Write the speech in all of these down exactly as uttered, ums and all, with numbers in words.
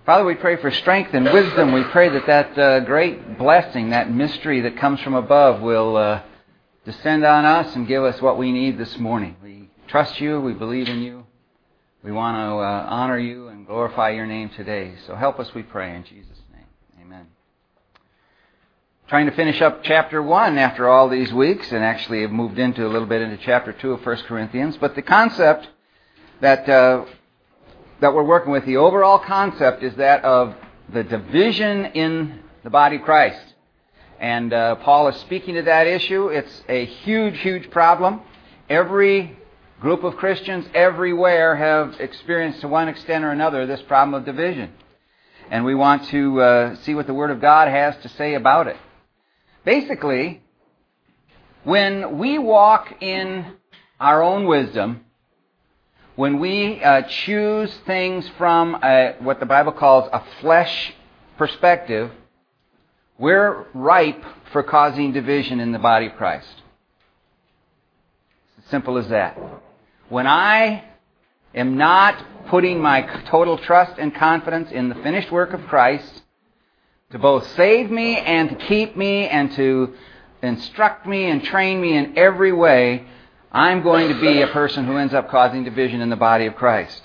Father, we pray for strength and wisdom. We pray that that uh, great blessing, that mystery that comes from above will uh, descend on us and give us what we need this morning. We trust you. We believe in you. We want to uh, honor you and glorify your name today. So help us, we pray, in Jesus' name. Amen. Trying to finish up chapter one after all these weeks, and actually have moved into a little bit into chapter two of First Corinthians. But the concept that uh, that we're working with, the overall concept, is that of the division in the body of Christ. And uh, Paul is speaking to that issue. It's a huge, huge problem. Every group of Christians everywhere have experienced to one extent or another this problem of division. And we want to uh, see what the Word of God has to say about it. Basically, when we walk in our own wisdom, when we uh, choose things from a, what the Bible calls a flesh perspective, we're ripe for causing division in the body of Christ. It's as simple as that. When I am not putting my total trust and confidence in the finished work of Christ to both save me and to keep me and to instruct me and train me in every way, I'm going to be a person who ends up causing division in the body of Christ.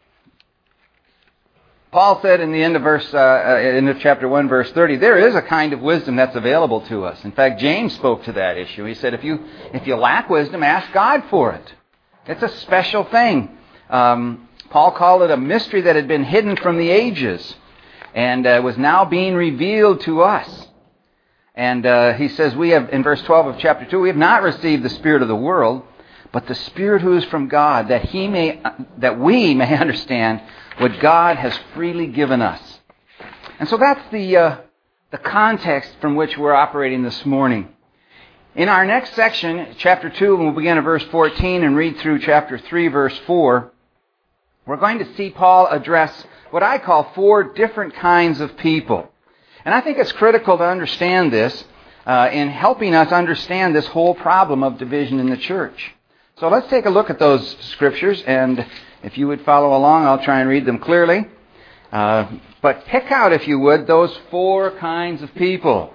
Paul said in the end of verse, uh, end of chapter one, verse thirty, there is a kind of wisdom that's available to us. In fact, James spoke to that issue. He said, if you if you lack wisdom, ask God for it. It's a special thing. Um, Paul called it a mystery that had been hidden from the ages and uh, was now being revealed to us. And uh, he says, we have, in verse twelve of chapter two, we have not received the spirit of the world, but the Spirit who is from God, that he may, that we may understand what God has freely given us. And so that's the uh, the context from which we're operating this morning. In our next section, chapter two, and we'll begin at verse fourteen and read through chapter three, verse four, we're going to see Paul address what I call four different kinds of people. And I think it's critical to understand this uh, in helping us understand this whole problem of division in the church. So let's take a look at those scriptures, and if you would follow along, I'll try and read them clearly. Uh, but pick out, if you would, those four kinds of people.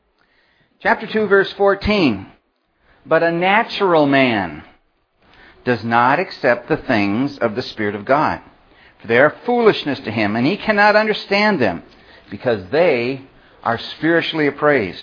Chapter two, verse fourteen. But a natural man does not accept the things of the Spirit of God, for they are foolishness to him, and he cannot understand them, because they are spiritually appraised.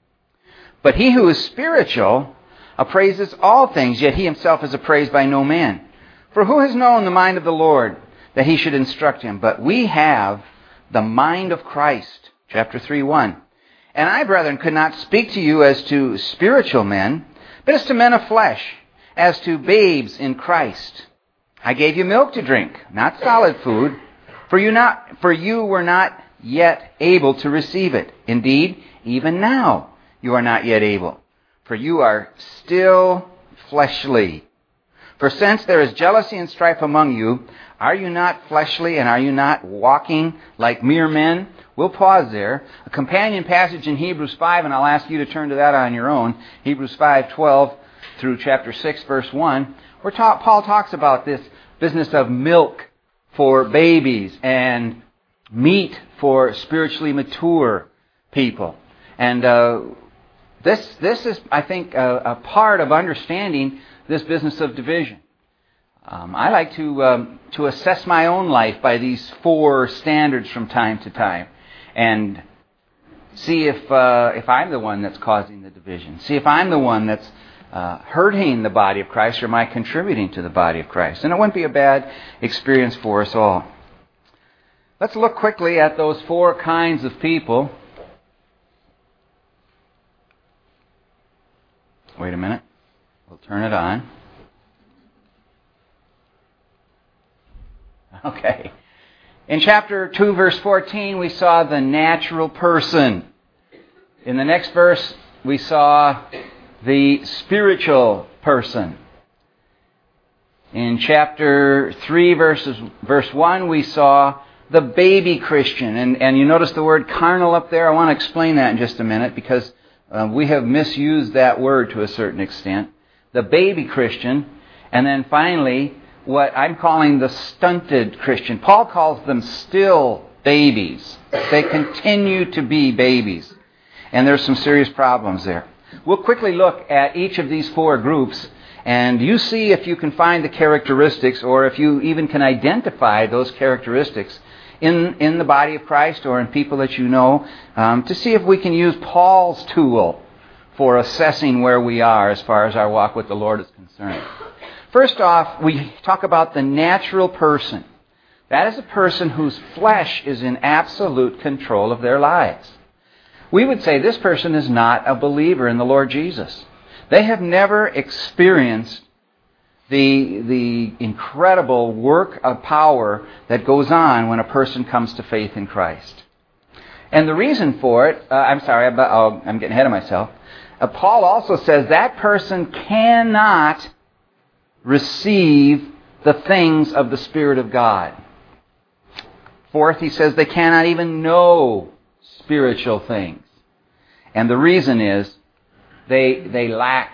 But he who is spiritual appraises all things, yet he himself is appraised by no man. For who has known the mind of the Lord, that he should instruct him? But we have the mind of Christ. Chapter three, one. And I, brethren, could not speak to you as to spiritual men, but as to men of flesh, as to babes in Christ. I gave you milk to drink, not solid food, for you not for you were not yet able to receive it. Indeed, even now you are not yet able, for you are still fleshly. For since there is jealousy and strife among you, are you not fleshly, and are you not walking like mere men? We'll pause there. A companion passage in Hebrews five, and I'll ask you to turn to that on your own. Hebrews five twelve through chapter six, verse one, where ta- Paul talks about this business of milk for babies and meat for spiritually mature people. And uh, this this is, I think, a, a part of understanding this business of division. Um, I like to um, to assess my own life by these four standards from time to time, and see if uh, if I'm the one that's causing the division. See if I'm the one that's uh, hurting the body of Christ, or am I contributing to the body of Christ? And it wouldn't be a bad experience for us all. Let's look quickly at those four kinds of people. Wait a minute. We'll turn it on. Okay. In chapter two, verse fourteen, we saw the natural person. In the next verse, we saw the spiritual person. In chapter three, verses, verse one, we saw the baby Christian. And, and you notice the word carnal up there? I want to explain that in just a minute, because uh, we have misused that word to a certain extent. The baby Christian. And then finally, what I'm calling the stunted Christian. Paul calls them still babies. They continue to be babies. And there's some serious problems there. We'll quickly look at each of these four groups, and you see if you can find the characteristics, or if you even can identify those characteristics in, in the body of Christ or in people that you know, um, to see if we can use Paul's tool for assessing where we are as far as our walk with the Lord is concerned. First off, we talk about the natural person. That is a person whose flesh is in absolute control of their lives. We would say this person is not a believer in the Lord Jesus. They have never experienced the, the incredible work of power that goes on when a person comes to faith in Christ. And the reason for it, uh, I'm sorry, I'm, oh, I'm getting ahead of myself. Uh, Paul also says that person cannot receive the things of the Spirit of God. Fourth, he says they cannot even know spiritual things. And the reason is they they lack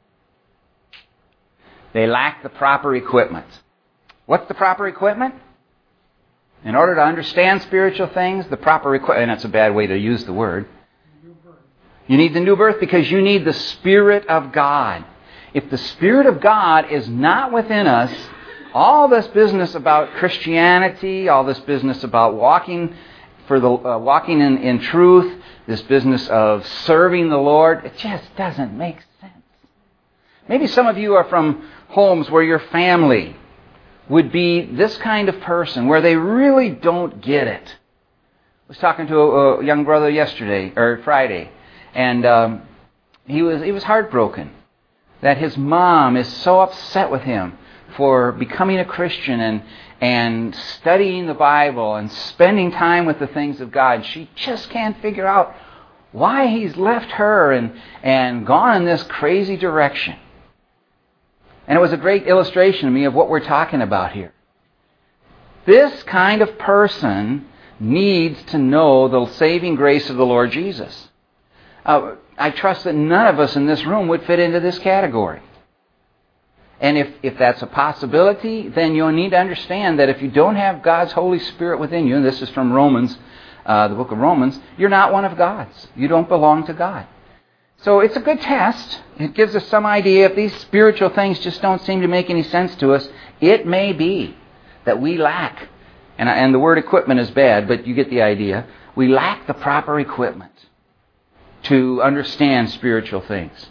they lack the proper equipment. What's the proper equipment? In order to understand spiritual things, the proper equipment, and that's a bad way to use the word. You need the new birth because you need the Spirit of God. If the Spirit of God is not within us, all this business about Christianity, all this business about walking for the uh, walking in, in truth, this business of serving the Lord, it just doesn't make sense. Maybe some of you are from homes where your family would be this kind of person, where they really don't get it. I was talking to a, a young brother yesterday, or Friday, and um, he was he was heartbroken that his mom is so upset with him for becoming a Christian and and studying the Bible and spending time with the things of God. She just can't figure out why he's left her and, and gone in this crazy direction. And it was a great illustration to me of what we're talking about here. This kind of person needs to know the saving grace of the Lord Jesus. Uh, I trust that none of us in this room would fit into this category. And if, if that's a possibility, then you'll need to understand that if you don't have God's Holy Spirit within you, and this is from Romans, uh, the book of Romans, you're not one of God's. You don't belong to God. So it's a good test. It gives us some idea. If these spiritual things just don't seem to make any sense to us, it may be that we lack, and, and the word equipment is bad, but you get the idea, we lack the proper equipment to understand spiritual things.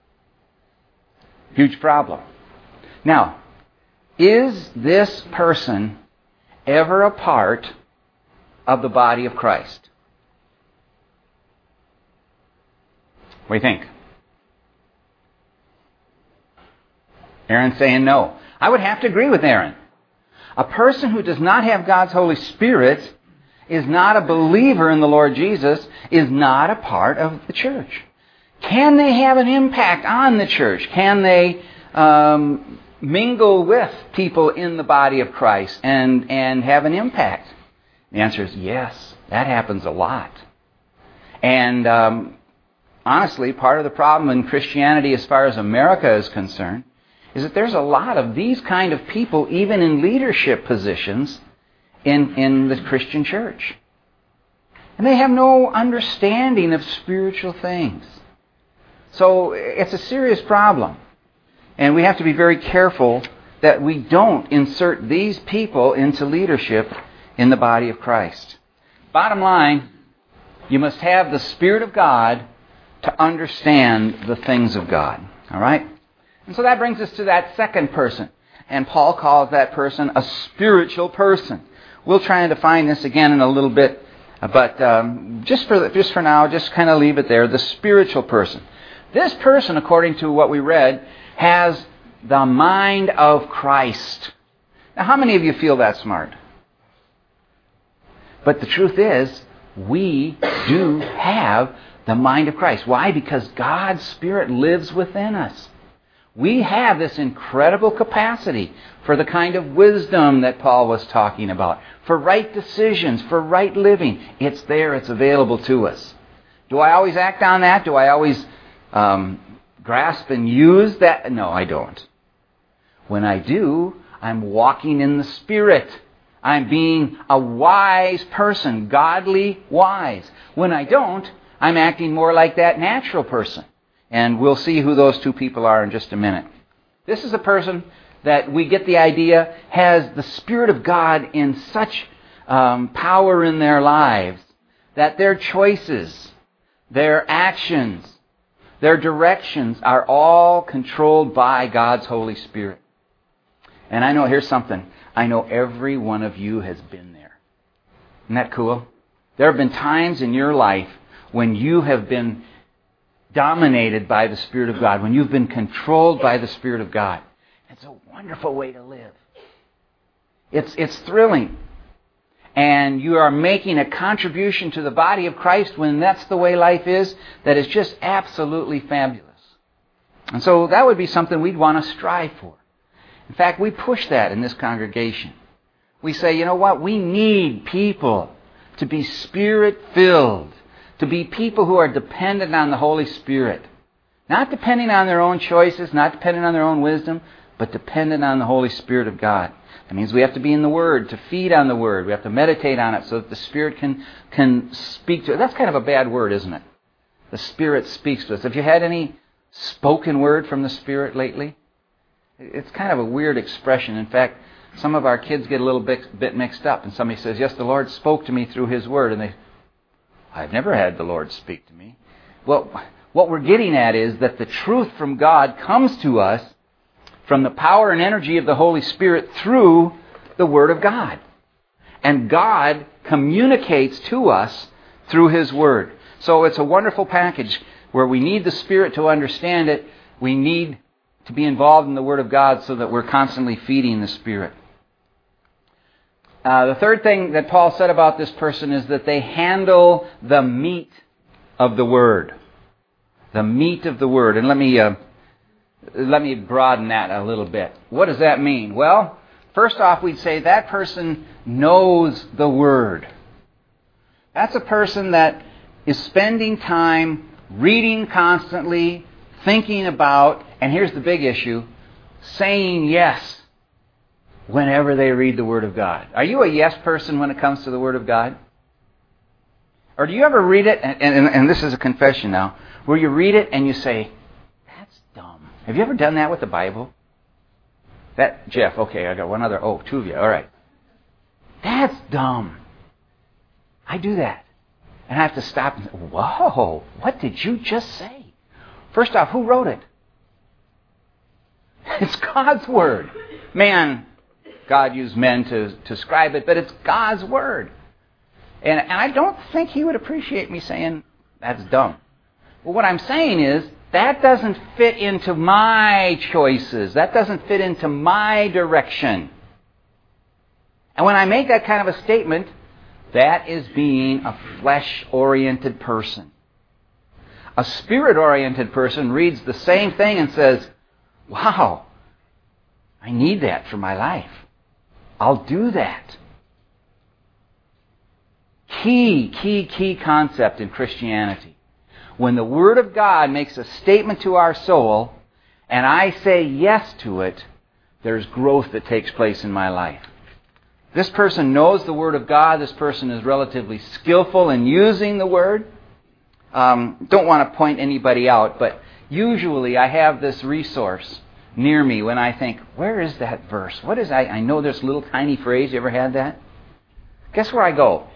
Huge problem. Now, is this person ever a part of the body of Christ? What do you think? Aaron's saying no. I would have to agree with Aaron. A person who does not have God's Holy Spirit, is not a believer in the Lord Jesus, is not a part of the church. Can they have an impact on the church? Can they um, mingle with people in the body of Christ and, and have an impact? The answer is yes. That happens a lot. And um, honestly, part of the problem in Christianity as far as America is concerned is that there's a lot of these kind of people, even in leadership positions in, in the Christian church. And they have no understanding of spiritual things. So it's a serious problem. And we have to be very careful that we don't insert these people into leadership in the body of Christ. Bottom line, you must have the Spirit of God to understand the things of God. All right? And so that brings us to that second person. And Paul calls that person a spiritual person. We'll try and define this again in a little bit. But um, just for just for now, just kind of leave it there. The spiritual person. This person, according to what we read, has the mind of Christ. Now, how many of you feel that smart? But the truth is, we do have the mind of Christ. Why? Because God's Spirit lives within us. We have this incredible capacity for the kind of wisdom that Paul was talking about, for right decisions, for right living. It's there. It's available to us. Do I always act on that? Do I always um, grasp and use that? No, I don't. When I do, I'm walking in the Spirit. I'm being a wise person, godly wise. When I don't, I'm acting more like that natural person. And we'll see who those two people are in just a minute. This is a person that we get the idea has the Spirit of God in such um, power in their lives that their choices, their actions, their directions are all controlled by God's Holy Spirit. And I know, here's something. I know every one of you has been there. Isn't that cool? There have been times in your life when you have been dominated by the Spirit of God, when you've been controlled by the Spirit of God. It's a wonderful way to live. It's, it's thrilling. And you are making a contribution to the body of Christ when that's the way life is, that is just absolutely fabulous. And so that would be something we'd want to strive for. In fact, we push that in this congregation. We say, you know what? We need people to be Spirit-filled, to be people who are dependent on the Holy Spirit. Not depending on their own choices, not dependent on their own wisdom, but dependent on the Holy Spirit of God. That means we have to be in the Word, to feed on the Word. We have to meditate on it so that the Spirit can, can speak to it. That's kind of a bad word, isn't it? The Spirit speaks to us. Have you had any spoken word from the Spirit lately? It's kind of a weird expression. In fact, some of our kids get a little bit, bit mixed up. And somebody says, yes, the Lord spoke to me through His Word. And they, I've never had the Lord speak to me. Well, what we're getting at is that the truth from God comes to us from the power and energy of the Holy Spirit through the Word of God. And God communicates to us through His Word. So it's a wonderful package where we need the Spirit to understand it. We need to be involved in the Word of God so that we're constantly feeding the Spirit. Uh, the third thing that Paul said about this person is that they handle the meat of the Word. The meat of the Word. And let me uh, let me broaden that a little bit. What does that mean? Well, first off, we'd say that person knows the Word. That's a person that is spending time reading constantly, thinking about, and here's the big issue, saying yes whenever they read the Word of God. Are you a yes person when it comes to the Word of God? Or do you ever read it, and, and, and this is a confession now, where you read it and you say, that's dumb. Have you ever done that with the Bible? That, Jeff, okay, I got one other, oh, two of you, all right. That's dumb. I do that. And I have to stop and say, whoa, what did you just say? First off, who wrote it? It's God's Word. Man, God used men to, to scribe it, but it's God's Word. And, and I don't think He would appreciate me saying, that's dumb. Well, what I'm saying is, that doesn't fit into my choices. That doesn't fit into my direction. And when I make that kind of a statement, that is being a flesh-oriented person. A Spirit-oriented person reads the same thing and says, wow, I need that for my life. I'll do that. Key, key, key concept in Christianity. When the Word of God makes a statement to our soul, and I say yes to it, there's growth that takes place in my life. This person knows the Word of God. This person is relatively skillful in using the Word. Um, don't want to point anybody out, but usually I have this resource near me when I think, where is that verse? What is I? I know this little tiny phrase. You ever had that? Guess where I go?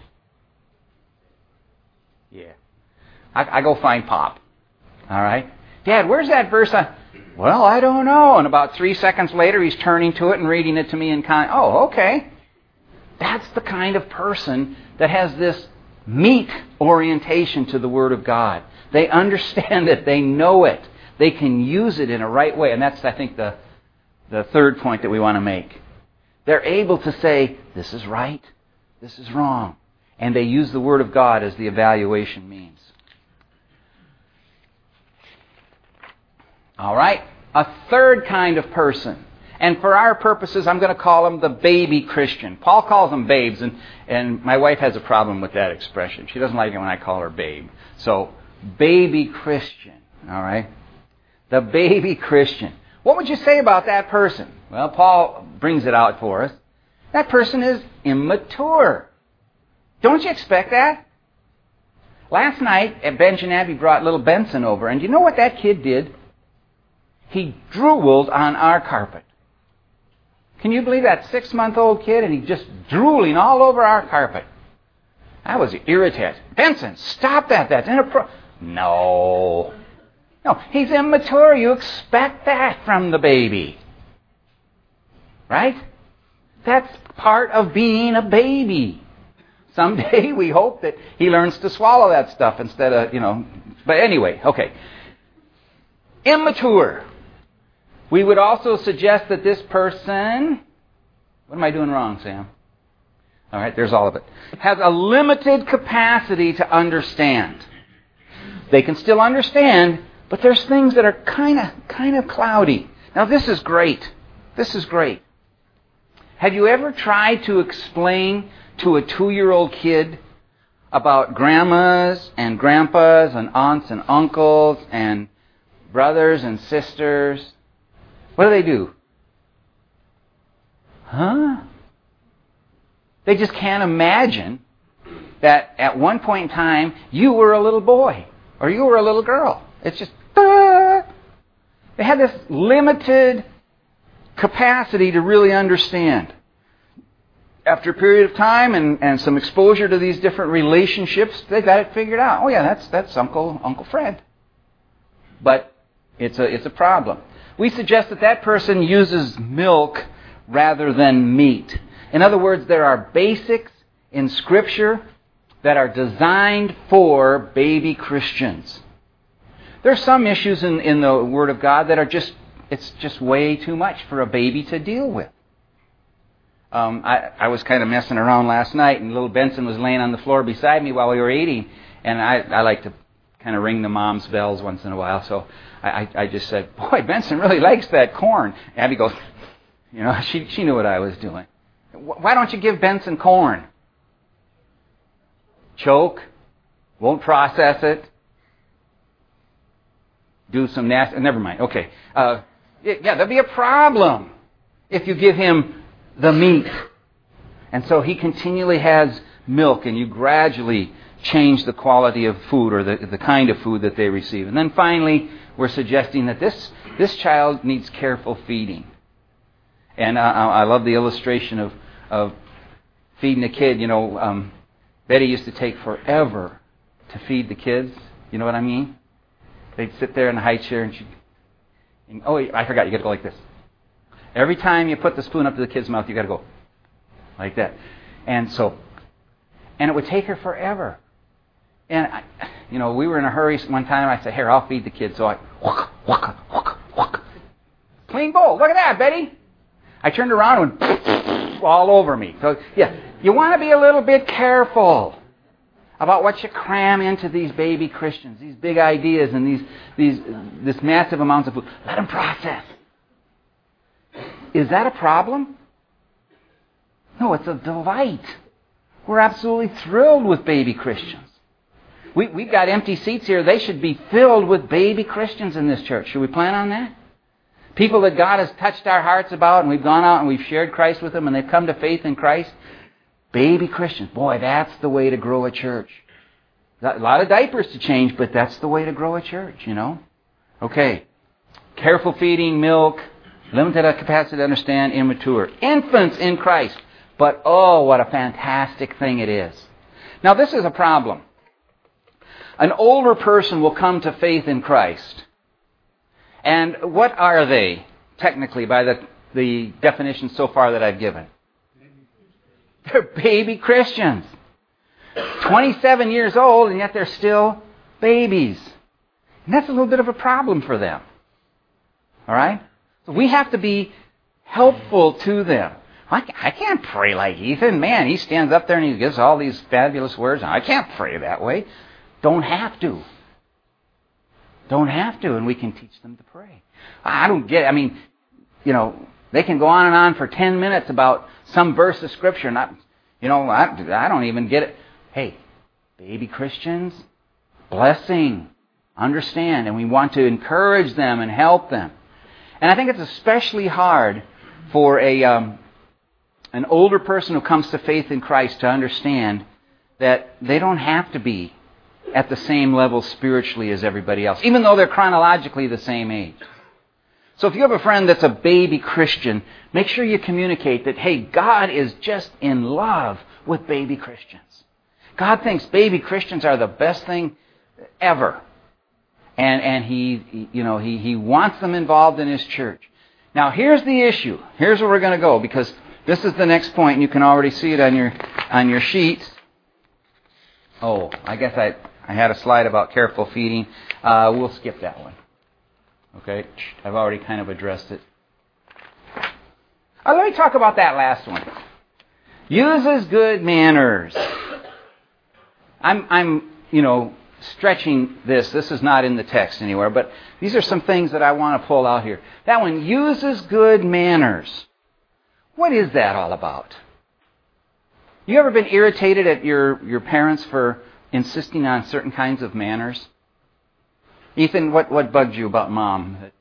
Yeah. I, I go find Pop. All right? Dad, where's that verse? I, well, I don't know. And about three seconds later, he's turning to it and reading it to me in kind. Oh, okay. That's the kind of person that has this meat orientation to the Word of God. They understand it. They know it. They can use it in a right way. And that's, I think, the, the third point that we want to make. They're able to say, this is right, this is wrong. And they use the Word of God as the evaluation means. All right? A third kind of person. And for our purposes, I'm going to call them the baby Christian. Paul calls them babes, and, and my wife has a problem with that expression. She doesn't like it when I call her babe. So, baby Christian. All right? The baby Christian. What would you say about that person? Well, Paul brings it out for us. That person is immature. Don't you expect that? Last night, Benj and Abby brought little Benson over, and you know what that kid did? He drooled on our carpet. Can you believe that six-month-old kid, and he just drooling all over our carpet? I was irritated. Benson, stop that. That's inappropriate. No. No, he's immature. You expect that from the baby. Right? That's part of being a baby. Someday we hope that he learns to swallow that stuff instead of, you know. But anyway, okay. Immature. We would also suggest that this person, what am I doing wrong, Sam? All right, there's all of it. Has a limited capacity to understand. They can still understand, but there's things that are kind of kind of cloudy. Now this is great. This is great. Have you ever tried to explain to a two-year-old kid about grandmas and grandpas and aunts and uncles and brothers and sisters? What do they do? Huh? They just can't imagine that at one point in time you were a little boy or you were a little girl. It's just, uh, they have this limited capacity to really understand. After a period of time and, and some exposure to these different relationships, they got it figured out. Oh yeah, that's that's Uncle Uncle Fred. But it's a it's a problem. We suggest that that person uses milk rather than meat. In other words, there are basics in Scripture that are designed for baby Christians. There are some issues in, in the Word of God that are just, it's just way too much for a baby to deal with. Um, I, I was kind of messing around last night, and little Benson was laying on the floor beside me while we were eating, and I, I like to kind of ring the mom's bells once in a while, so I, I, I just said, boy, Benson really likes that corn. Abby goes, you know, she, she knew what I was doing. Why don't you give Benson corn? Choke, won't process it, do some nasty, never mind, okay. Uh, yeah, there'll be a problem if you give him the meat. And so he continually has milk, and you gradually change the quality of food or the, the kind of food that they receive. And then finally, we're suggesting that this, this child needs careful feeding. And I, I love the illustration of, of feeding a kid. You know, um, Betty used to take forever to feed the kids. You know what I mean? They'd sit there in the high chair and she'd... And, oh, I forgot, you got to go like this. Every time you put the spoon up to the kid's mouth, you got to go like that. And so, and it would take her forever. And, I, you know, we were in a hurry one time. I said, here, I'll feed the kid. So I, waka, waka, waka, waka. Clean bowl. Look at that, Betty. I turned around and all over me. So, yeah, you want to be a little bit careful about what you cram into these baby Christians, these big ideas and these, these, this massive amounts of food. Let them process. Is that a problem? No, it's a delight. We're absolutely thrilled with baby Christians. We, we've got empty seats here. They should be filled with baby Christians in this church. Should we plan on that? People that God has touched our hearts about, and we've gone out and we've shared Christ with them, and they've come to faith in Christ. Baby Christians. Boy, that's the way to grow a church. A lot of diapers to change, but that's the way to grow a church, you know? Okay. Careful feeding, milk, limited capacity to understand, immature. Infants in Christ. But oh, what a fantastic thing it is. Now, this is a problem. An older person will come to faith in Christ. And what are they, technically, by the, the definition so far that I've given? They're baby Christians. twenty-seven years old, and yet they're still babies. And that's a little bit of a problem for them. All right? So we have to be helpful to them. I can't pray like Ethan. Man, he stands up there and he gives all these fabulous words. I can't pray that way. Don't have to. Don't have to, and we can teach them to pray. I don't get it. I mean, you know, they can go on and on for ten minutes about some verse of Scripture. And I, you know, I, I don't even get it. Hey, baby Christians, blessing, understand, and we want to encourage them and help them. And I think it's especially hard for a um, an older person who comes to faith in Christ to understand that they don't have to be at the same level spiritually as everybody else, even though they're chronologically the same age. So if you have a friend that's a baby Christian, make sure you communicate that, hey, God is just in love with baby Christians. God thinks baby Christians are the best thing ever. And and he, you know, he, he wants them involved in His church. Now, here's the issue. Here's where we're going to go, because this is the next point, and you can already see it on your on your sheets. Oh, I guess I, I had a slide about careful feeding. Uh, we'll skip that one. Okay? I've already kind of addressed it. Uh, let me talk about that last one. Uses good manners. I'm, I'm, you know, stretching this. This is not in the text anywhere, but these are some things that I want to pull out here. That one, uses good manners. What is that all about? You ever been irritated at your, your parents for insisting on certain kinds of manners? Ethan, what, what bugged you about Mom? Um,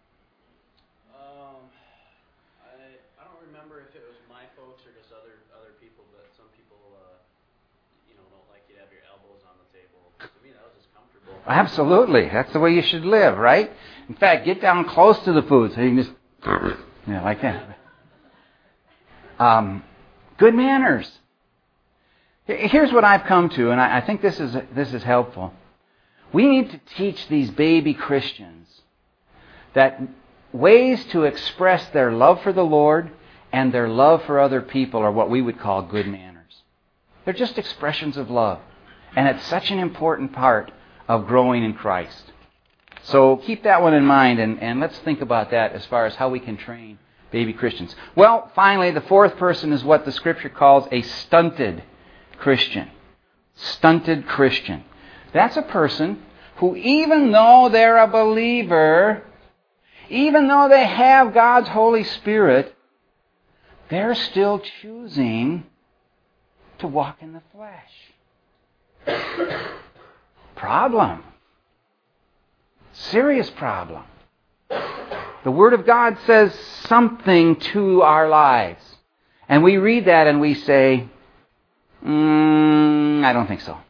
I, I don't remember if it was my folks or just other other people, but some people, uh, you know, don't like you to have your elbows on the table. To me, that was just comfortable. Absolutely. That's the way you should live, right? In fact, get down close to the food so you can just, yeah, like that. Um, good manners. Here's what I've come to, and I, I think this is this is helpful. We need to teach these baby Christians that ways to express their love for the Lord and their love for other people are what we would call good manners. They're just expressions of love. And it's such an important part of growing in Christ. So keep that one in mind, and, and let's think about that as far as how we can train baby Christians. Well, finally, the fourth person is what the Scripture calls a stunted Christian. Stunted Christian. That's a person who, even though they're a believer, even though they have God's Holy Spirit, they're still choosing to walk in the flesh. Problem. Serious problem. The Word of God says something to our lives. And we read that and we say, mm, I don't think so.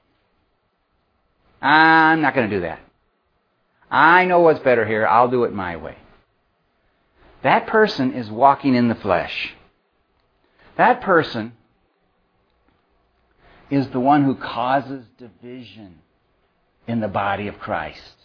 I'm not going to do that. I know what's better here. I'll do it my way. That person is walking in the flesh. That person is the one who causes division in the body of Christ.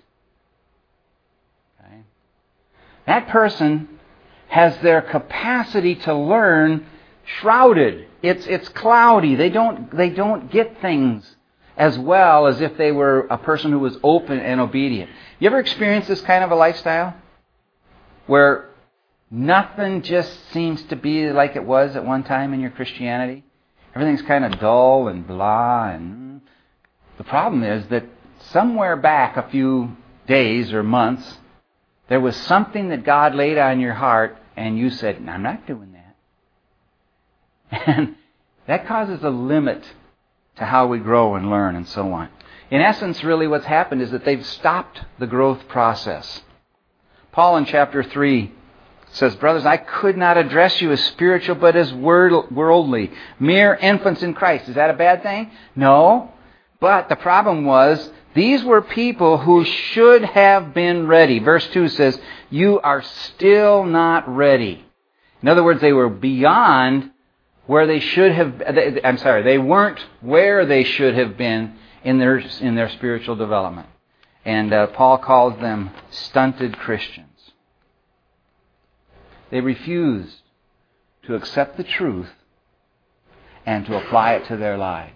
Okay? That person has their capacity to learn shrouded. It's it's cloudy. They don't they don't get things as well as if they were a person who was open and obedient. You ever experienced this kind of a lifestyle? Where nothing just seems to be like it was at one time in your Christianity? Everything's kind of dull and blah. And the problem is that somewhere back a few days or months, there was something that God laid on your heart and you said, I'm not doing that. And that causes a limit to how we grow and learn and so on. In essence, really what's happened is that they've stopped the growth process. Paul in chapter three says, brothers, I could not address you as spiritual, but as worldly, mere infants in Christ. Is that a bad thing? No. But the problem was, these were people who should have been ready. Verse two says, you are still not ready. In other words, they were beyond where they should have, I'm sorry, they weren't where they should have been in their in their spiritual development. And uh, Paul calls them stunted Christians. They refused to accept the truth and to apply it to their lives.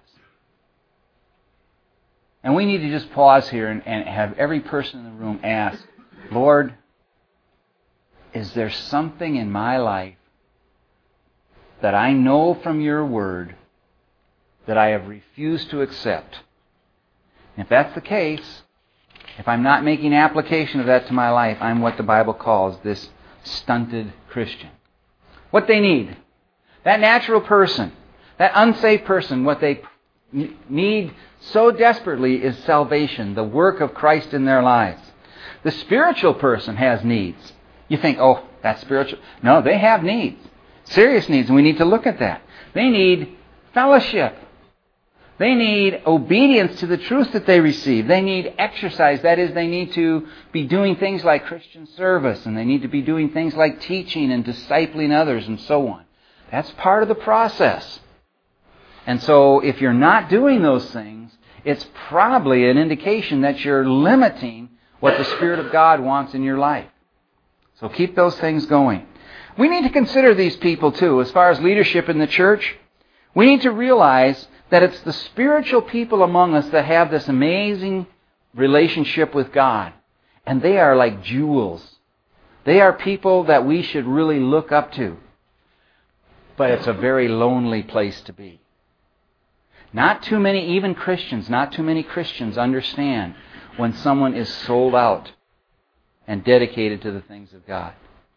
And we need to just pause here and, and have every person in the room ask, Lord, is there something in my life that I know from your word that I have refused to accept? If that's the case, if I'm not making application of that to my life, I'm what the Bible calls this stunted Christian. What they need, that natural person, that unsaved person, what they need so desperately is salvation, the work of Christ in their lives. The spiritual person has needs. You think, oh, that's spiritual. No, they have needs. Serious needs, and we need to look at that. They need fellowship. They need obedience to the truth that they receive. They need exercise. That is, they need to be doing things like Christian service, and they need to be doing things like teaching and discipling others and so on. That's part of the process. And so if you're not doing those things, it's probably an indication that you're limiting what the Spirit of God wants in your life. So keep those things going. We need to consider these people too, as far as leadership in the church. We need to realize that it's the spiritual people among us that have this amazing relationship with God. And they are like jewels. They are people that we should really look up to. But it's a very lonely place to be. Not too many, even Christians, not too many Christians understand when someone is sold out and dedicated to the things of God.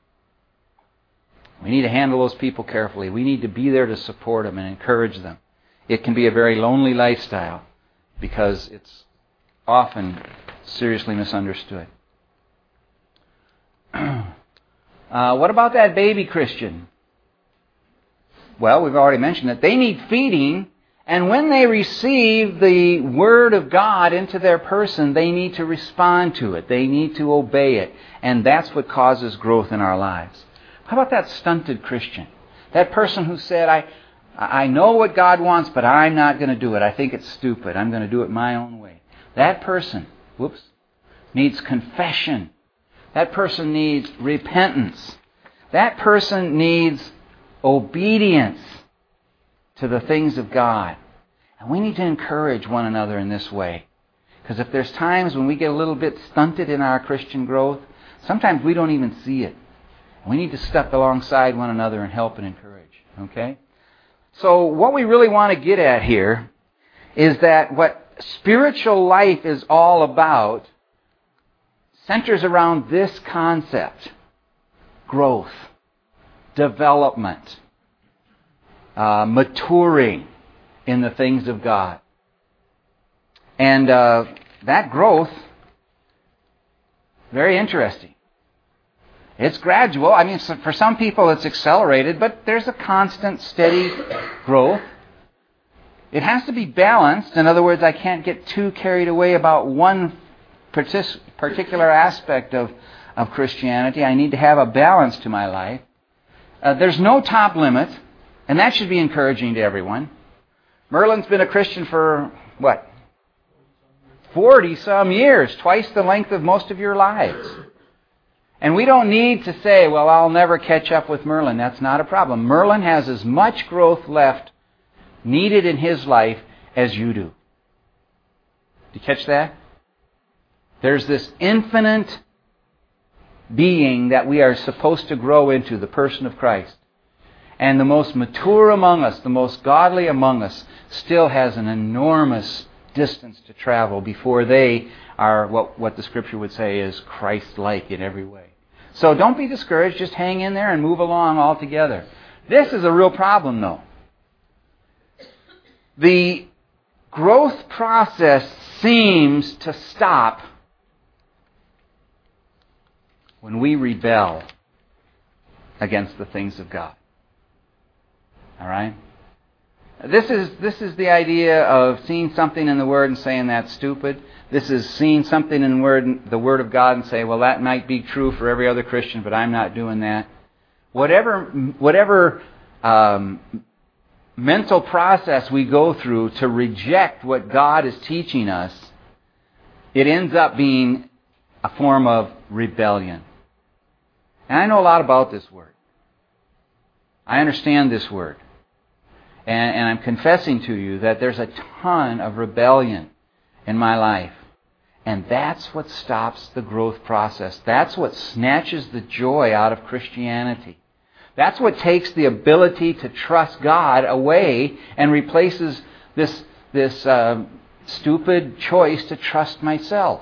We need to handle those people carefully. We need to be there to support them and encourage them. It can be a very lonely lifestyle because it's often seriously misunderstood. uh, what about that baby Christian? Well, we've already mentioned that they need feeding, and when they receive the Word of God into their person, they need to respond to it. They need to obey it, and that's what causes growth in our lives. How about that stunted Christian? That person who said, I, I know what God wants, but I'm not going to do it. I think it's stupid. I'm going to do it my own way. That person, whoops, needs confession. That person needs repentance. That person needs obedience to the things of God. And we need to encourage one another in this way. Because if there's times when we get a little bit stunted in our Christian growth, sometimes we don't even see it. We need to step alongside one another and help and encourage. Okay? So what we really want to get at here is that what spiritual life is all about centers around this concept: growth, development, uh, maturing in the things of God. And uh, that growth, very interesting. It's gradual. I mean, for some people it's accelerated, but there's a constant, steady growth. It has to be balanced. In other words, I can't get too carried away about one particular aspect of, of Christianity. I need to have a balance to my life. Uh, there's no top limit, and that should be encouraging to everyone. Merlin's been a Christian for, what? forty-some years, twice the length of most of your lives. And we don't need to say, well, I'll never catch up with Merlin. That's not a problem. Merlin has as much growth left needed in his life as you do. Did you catch that? There's this infinite being that we are supposed to grow into, the person of Christ. And the most mature among us, the most godly among us, still has an enormous distance to travel before they are what, what the Scripture would say is Christ-like in every way. So don't be discouraged. Just hang in there and move along all together. This is a real problem, though. The growth process seems to stop when we rebel against the things of God. All right? This is this is the idea of seeing something in the Word and saying that's stupid. This is seeing something in the Word, the Word of God and say, well, that might be true for every other Christian, but I'm not doing that. Whatever whatever um, mental process we go through to reject what God is teaching us, it ends up being a form of rebellion. And I know a lot about this word. I understand this word. And, and I'm confessing to you that there's a ton of rebellion in my life. And that's what stops the growth process. That's what snatches the joy out of Christianity. That's what takes the ability to trust God away and replaces this, this uh, stupid choice to trust myself.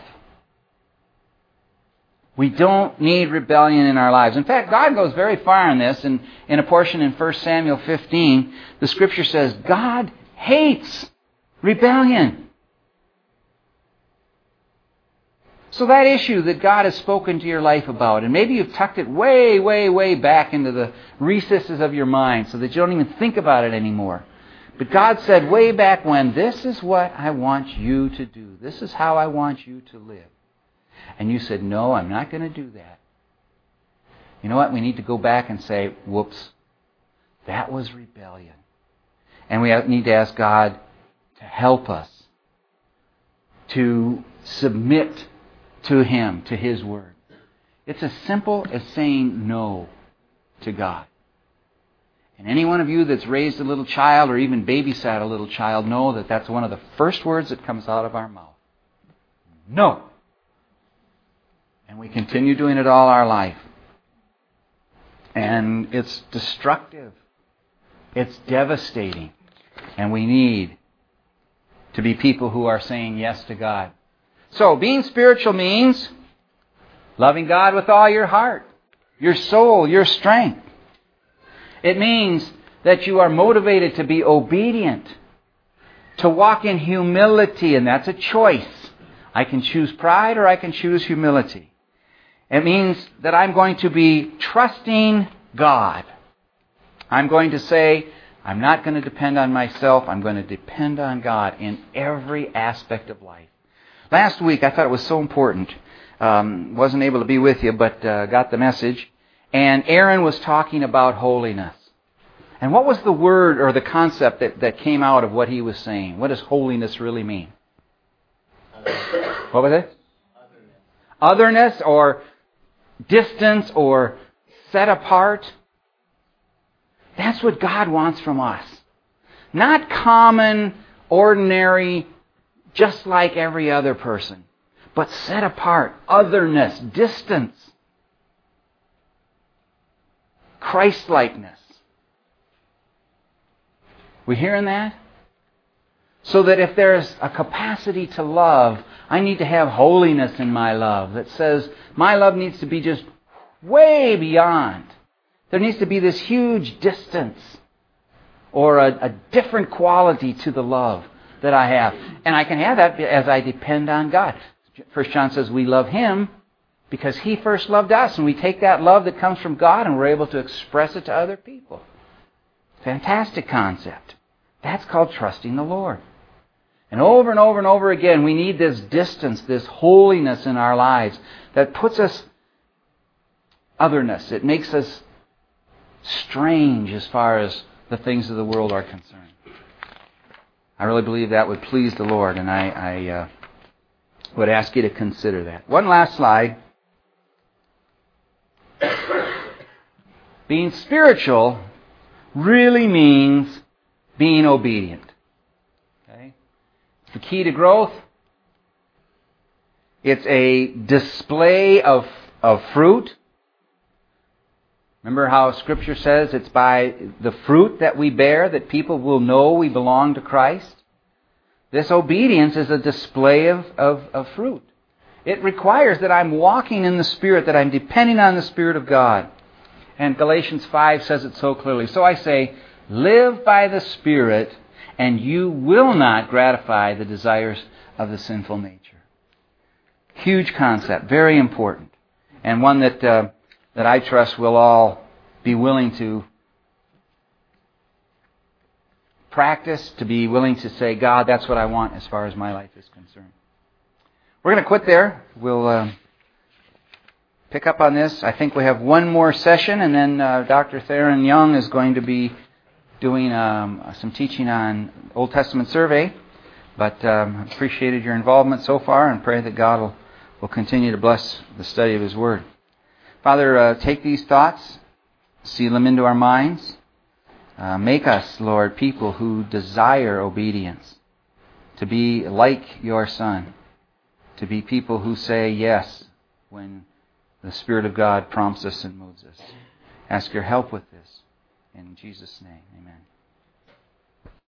We don't need rebellion in our lives. In fact, God goes very far in this. And in a portion in First Samuel fifteen, the Scripture says, God hates rebellion. So that issue that God has spoken to your life about, and maybe you've tucked it way, way, way back into the recesses of your mind so that you don't even think about it anymore. But God said way back when, this is what I want you to do. This is how I want you to live. And you said, no, I'm not going to do that. You know what? We need to go back and say, whoops, that was rebellion. And we need to ask God to help us to submit to Him, to His Word. It's as simple as saying no to God. And any one of you that's raised a little child or even babysat a little child know that that's one of the first words that comes out of our mouth. No. And we continue doing it all our life. And it's destructive. It's devastating. And we need to be people who are saying yes to God. So, being spiritual means loving God with all your heart, your soul, your strength. It means that you are motivated to be obedient, to walk in humility, and that's a choice. I can choose pride or I can choose humility. It means that I'm going to be trusting God. I'm going to say, I'm not going to depend on myself. I'm going to depend on God in every aspect of life. Last week, I thought it was so important. Um, wasn't able to be with you, but uh, got the message. And Aaron was talking about holiness. And what was the word or the concept that, that came out of what he was saying? What does holiness really mean? What was it? Otherness. Otherness or distance or set apart. That's what God wants from us. Not common, ordinary, just like every other person, but set apart, otherness, distance, Christ-likeness. We hearing that? So that if there's a capacity to love, I need to have holiness in my love that says my love needs to be just way beyond. There needs to be this huge distance or a, a different quality to the love that I have. And I can have that as I depend on God. First John says we love Him because He first loved us. And we take that love that comes from God and we're able to express it to other people. Fantastic concept. That's called trusting the Lord. And over and over and over again, we need this distance, this holiness in our lives that puts us otherness. It makes us strange as far as the things of the world are concerned. I really believe that would please the Lord, and I, I uh, would ask you to consider that. One last slide. Being spiritual really means being obedient. Okay? It's the key to growth. It's a display of, of fruit. Remember how Scripture says it's by the fruit that we bear that people will know we belong to Christ? This obedience is a display of, of, of fruit. It requires that I'm walking in the Spirit, that I'm depending on the Spirit of God. And Galatians five says it so clearly. So I say, live by the Spirit, and you will not gratify the desires of the sinful nature. Huge concept, very important, and one that uh, that I trust we'll all be willing to practice, to be willing to say, God, that's what I want as far as my life is concerned. We're going to quit there. We'll uh, pick up on this. I think we have one more session, and then uh, Doctor Theron Young is going to be doing um, some teaching on Old Testament survey. But um, appreciated your involvement so far, and pray that God will, will continue to bless the study of His Word. Father, uh, take these thoughts, seal them into our minds. Uh, make us, Lord, people who desire obedience, to be like your Son, to be people who say yes when the Spirit of God prompts us and moves us. Ask your help with this. In Jesus' name, amen.